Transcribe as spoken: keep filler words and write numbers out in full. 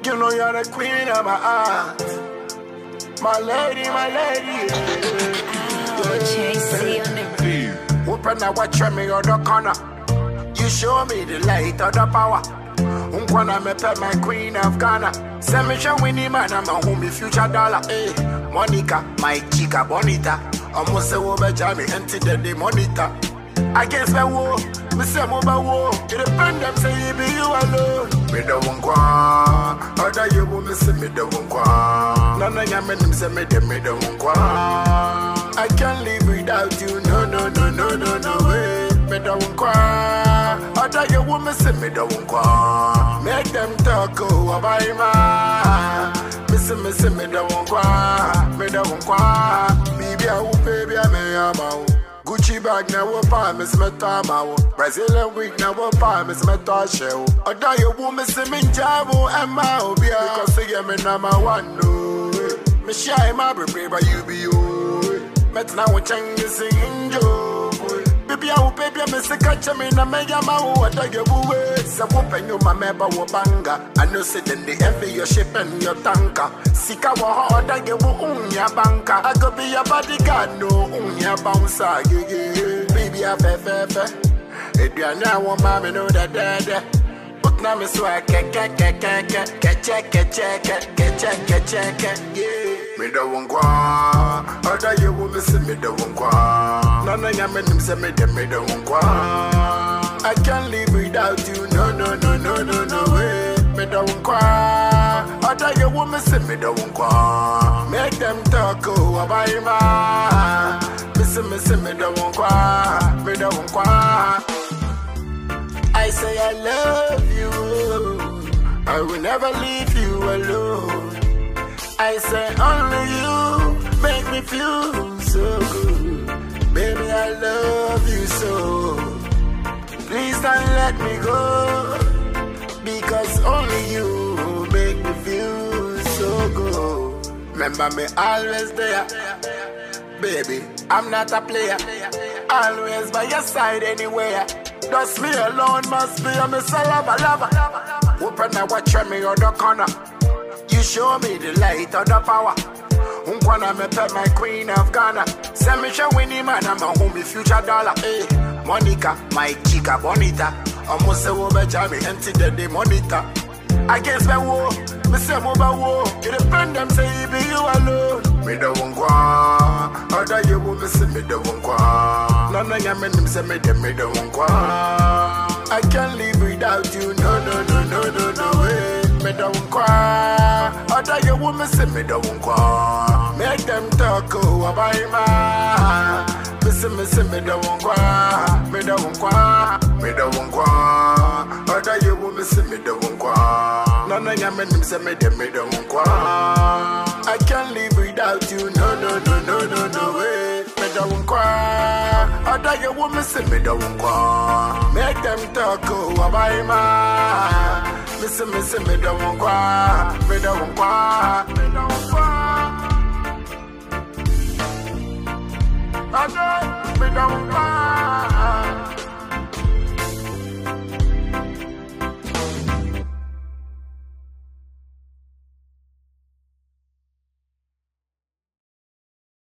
You know you're the queen of my heart. My lady, my lady. Open a watch me on the corner. You show me the light of the power. Unkwana me pet my queen of Ghana. Send me show winnie man, I'm a homie future dollar. Hey, Monica, my chica bonita. Almost a woman jammy empty the day monitor. I guess my war, me say mobile war. It depend them say you be you alone. Me the one kwa, other you will miss me the one kwa. None of your men say me the me the one kwa. I can't live without you, no no no no no no way. Me the one kwa, other you will miss me the one kwa. Make them talk oh about ma. Miss me say me the one kwa, me the one kwa. Baby I will baby I may am. Gucci bag now what palm is my tama. Brazilian wig now what palm is my shell. A die you woman see me jabo and my obia. Because say me number one no. Me shy my baby but you be you. Met now what chang is singing Joe. Baby I will baby I miss a catch me na me yama what I give away. So open you my member wo banga. I know say then they envy your ship and your tanker. Sika wa hard I give unya banka. I go be your bodyguard no unya bouncer. Baby I fe fe fe. If you are now one mommy know that dad. But now me so I ke ke ke ke ke ke check ke check ke check ke check yeah. Me the one kwa, other you will miss me the one kwa. None of your men say me the me the one kwa. I can't live without you, no no no no no no way. Me the one kwa, other you will miss me the one kwa. Make them talk oh about ma. Miss me miss me the one kwa, me the one kwa. I say I love you, I will never leave you alone. I say only you make me feel so good. Baby, I love you so. Please don't let me go. Because only you make me feel so good. Remember me always there. Baby, I'm not a player. Always by your side anywhere. Just me alone must be a miss a lover, lover. Open a watch me on the corner. You show me the light of the power. Unkwana me pet my queen of Ghana. Send me show winnie man, I'm a homie future dollar. Hey, Monica, my chica bonita. Almost a woman jammy empty the day monitor. I guess my war, me say mobile war. It depend them say you be you alone. Me the one kwa, other you will miss me the one kwa. None of your men say me the me the one kwa. I can't live without you, no no no no no no way. Me the one kwa, other you will miss me the one kwa. Make them talk oh about ma. Miss me say me the one kwa, me the one kwa, me the one kwa. Other you will miss me the one kwa. None of your men say me the me the one kwa. I can't live without you, no no no no no no way. Me the one kwa, other you will miss me the one kwa. Make them talk oh about ma. Miss me say me the one kwa, me the one kwa, me the one kwa. I know me the one kwa.